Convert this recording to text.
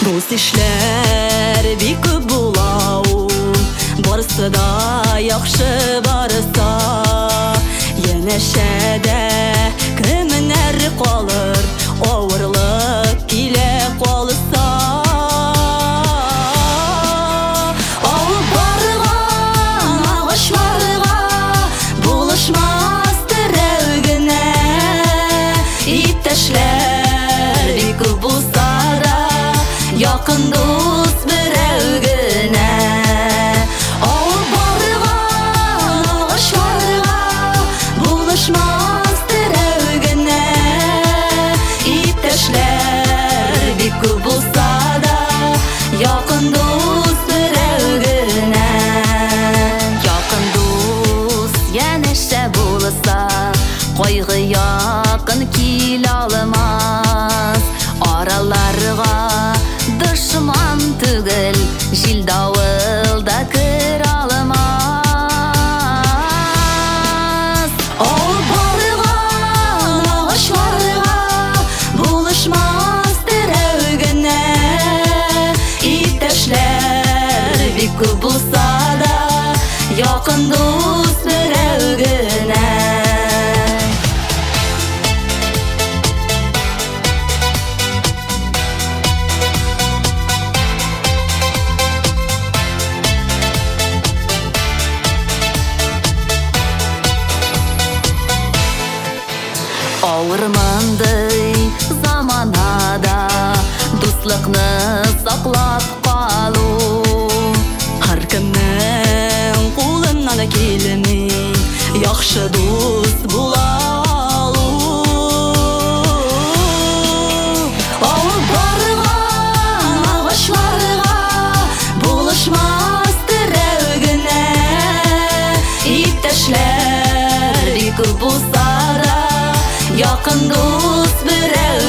Дос ишләр бик күп була ул, барысы да яхшы барыса. Янәшәдә кемнәр калыр, авырлык килә калса. Алып барган агачларга булышмас терәү генә, иптәшләр бик күп булса да, якын дус берәү генә. Алып барган агачларга булышмас терәү генә, иптәшләр бик күп булса да, якын дус берәү генә. Якын дус янәшә булса, кайгы якын килә алмас. Араларга дошман түгел, җил давыл да керә алмас. Алып барган агачларга булышмас терәү генә, иптәшләр бик күп булса да, якын дус берәү генә. Авырмандай заманада дуслыкны саклап калу, һәркемнең кулыннан килми яхшы дус була алу. Алып барган агачларга булышмас терәү генә, иптәшләр бик күп булса да, якын дус берәү